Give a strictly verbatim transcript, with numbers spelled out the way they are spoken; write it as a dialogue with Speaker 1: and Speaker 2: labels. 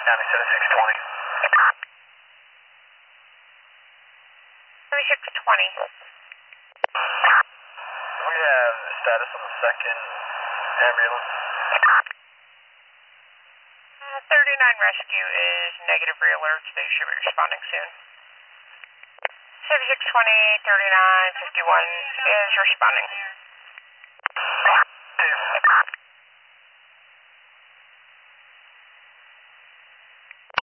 Speaker 1: County seventy-six twenty.
Speaker 2: seventy-six twenty.
Speaker 1: We have status on the second ambulance.
Speaker 2: Uh, thirty-nine rescue is negative re-alerts. They should be responding soon. seventy-six twenty, thirty-nine fifty-one is responding.